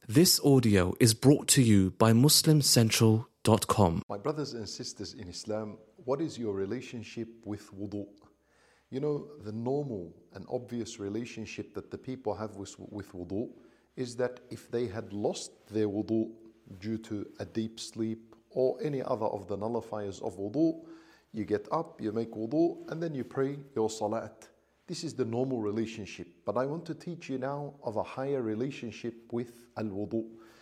This audio is brought to you by MuslimCentral.com. My brothers and sisters in Islam, what is your relationship with wudu? You know, the normal and obvious relationship that the people have with wudu is that if they had lost their wudu due to a deep sleep or any other of the nullifiers of wudu, you get up, you make wudu, and then you pray your salat. This is the normal relationship. But I want to teach you now of a higher relationship with al-wudu.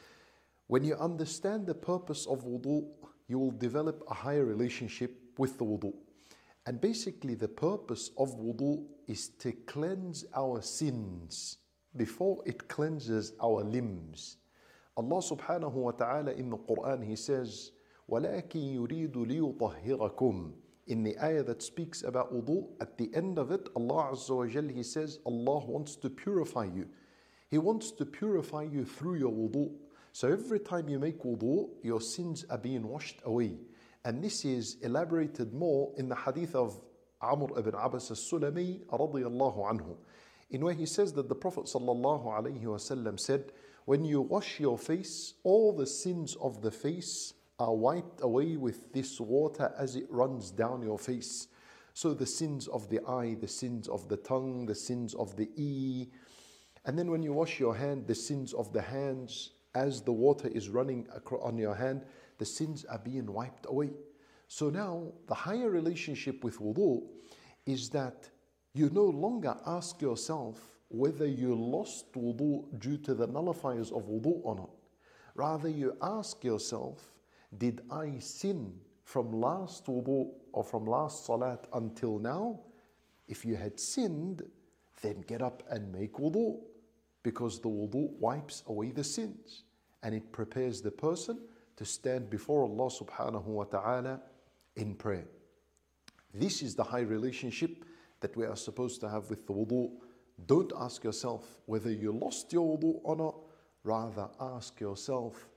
When you understand the purpose of wudu, you will develop a higher relationship with the wudu. And basically the purpose of wudu is to cleanse our sins before it cleanses our limbs. Allah subhanahu wa ta'ala in the Quran, He says, وَلَكِنْ يُرِيدُ لِيُطَهِّرَكُمْ. In the ayah that speaks about wudu, at the end of it, Allah Azza wa Jal, He says, Allah wants to purify you. He wants to purify you through your wudu. So every time you make wudu, your sins are being washed away. And this is elaborated more in the hadith of Amr ibn Abbas al-Sulami radiyallahu anhu, in where he says that the Prophet sallallahu alayhi wasallam said, when you wash your face, all the sins of the face are wiped away with this water as it runs down your face. So the sins of the eye, the sins of the tongue, the sins of the ear. And then when you wash your hand, the sins of the hands, as the water is running on your hand, the sins are being wiped away. So now the higher relationship with wudu is that you no longer ask yourself whether you lost wudu due to the nullifiers of wudu or not. Rather you ask yourself, did I sin from last wudu or from last salat until now? If you had sinned, then get up and make wudu, because the wudu wipes away the sins and it prepares the person to stand before Allah subhanahu wa ta'ala in prayer. This is the high relationship that we are supposed to have with the wudu. Don't ask yourself whether you lost your wudu or not. Rather ask yourself,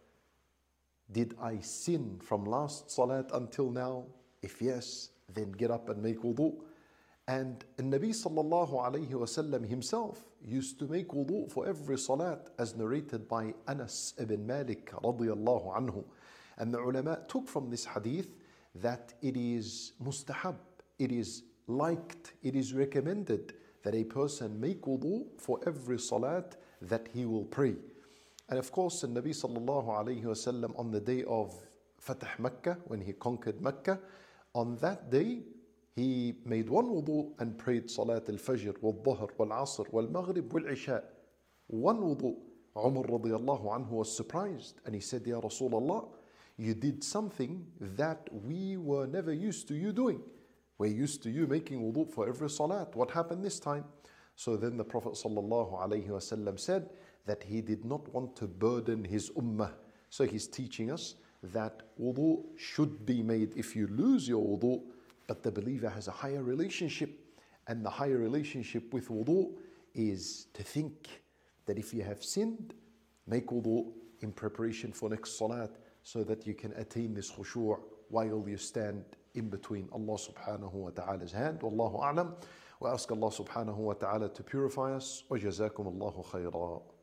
did I sin from last salat until now? If yes, then get up and make wudu. And Nabi sallallahu alayhi wasallam himself used to make wudu for every salat, as narrated by Anas ibn Malik radiyallahu anhu. And the ulama took from this hadith that it is mustahab, it is liked, it is recommended that a person make wudu for every salat that he will pray. And of course, the Nabi sallallahu alayhi wasallam on the day of Fatah Makkah, when he conquered Makkah, on that day, he made one wudu and prayed Salat al-Fajr, wal-Dhuhr, wal-Asr, wal-Maghrib, wal-Isha. One wudu. Umar radiyallahu anhu was surprised and he said, Ya Rasulullah, you did something that we were never used to you doing. We're used to you making wudu for every salat. What happened this time? So then the Prophet sallallahu alayhi wasallam said that he did not want to burden his ummah. So he's teaching us that wudu should be made if you lose your wudu, but the believer has a higher relationship. And the higher relationship with wudu is to think that if you have sinned, make wudu in preparation for next salat so that you can attain this khushu' while you stand in between Allah subhanahu wa ta'ala's hand. Wallahu a'lam. Wa ask Allah subhanahu wa ta'ala to purify us. Wa jazakum Allahu khayra.